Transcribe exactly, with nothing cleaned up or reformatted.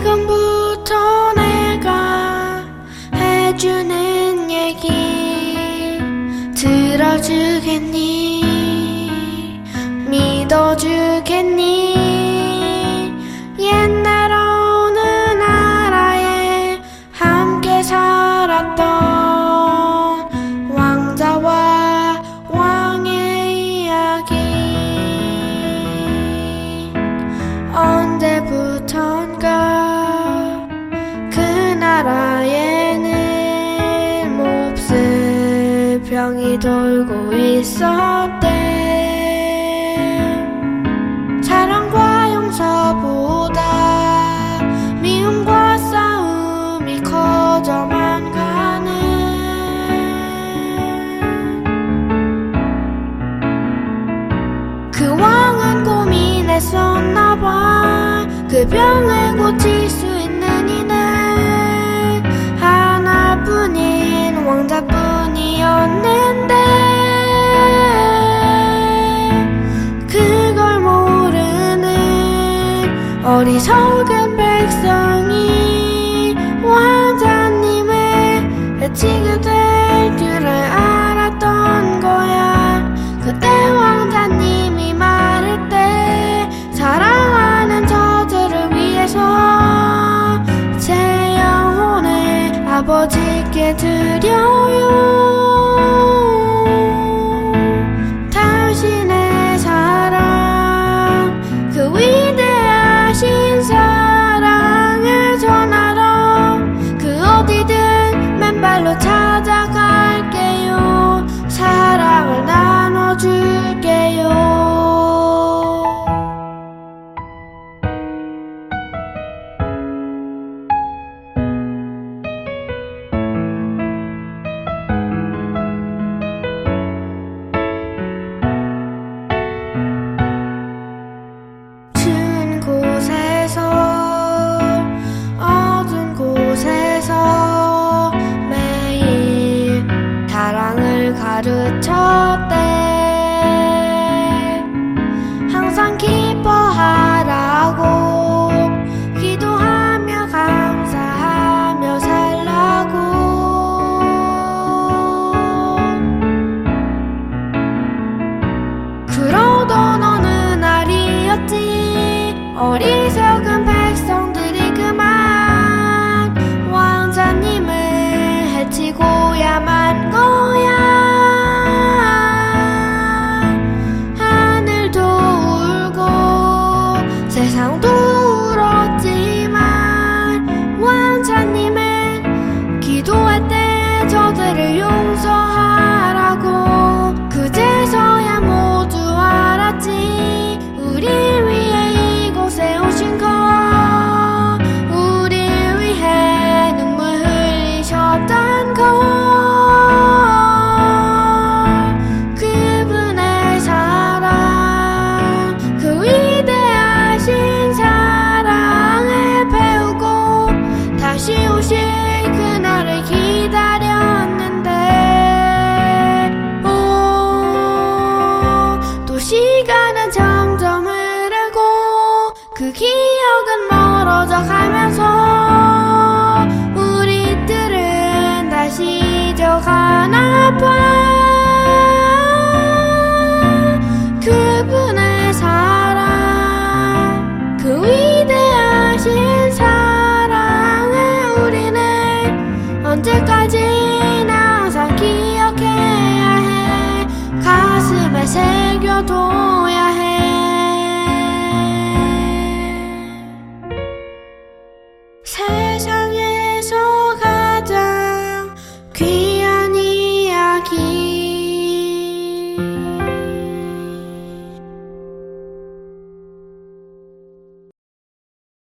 지금부터 내가 해주는 얘기 들어주겠니? 믿어주겠니? 옛날 어느 나라에 함께 살았던 왕자와 왕의 이야기. 언제부턴가 그 나라에는 몹쓸 병이 돌고 있었대. 사랑과 용서보다 미움과 싸움이 커져만 가는 그 왕은 고민했었나봐. 그 병을 고칠 수 있는 이는 하나뿐인 왕자뿐이었는데 그걸 모르는 어리석은 백성이 왕자님을 해치게 될 줄을 알았던 거야. 그때 왕자님이 말할 때 사랑하는 저들을 위해서 제 영혼을 아버지께 드려요. 당신의 사랑, 그 위대하신 사랑을 전하러 그 어디든 맨발로 찾아갈게요. 사랑을 나눠줄게요. 추운 곳에서 어두운 곳에서 매일 사랑을 가르쳤대. 항상 기뻐하라고 기도하며 감사하며 살라고. 그러던 어느 날이었지. 어리석은 백성들이 그만 왕자님을 해치고야만 거야. 하늘도 울고 세상도 울었지만 왕자님은 기도할 때 저들을 용서하라고. 그제서야 모두 알았지. 우리 위해 이곳에 오신 거, 우리 위해 눈물 흘리셨던 거. 그분의 사랑, 그 위대하신 사랑을 배우고 다시 오실 그날을 기다렸는데 오, 또 시간은 점점 흐르고 그 기억은 멀어져 가면서 우리들은 다시 잊어가나 봐. 그분의 사랑, 그 위대하신 사랑을 우리는 언제까지나 항상 기억해야 해. 가슴에 새겨둬.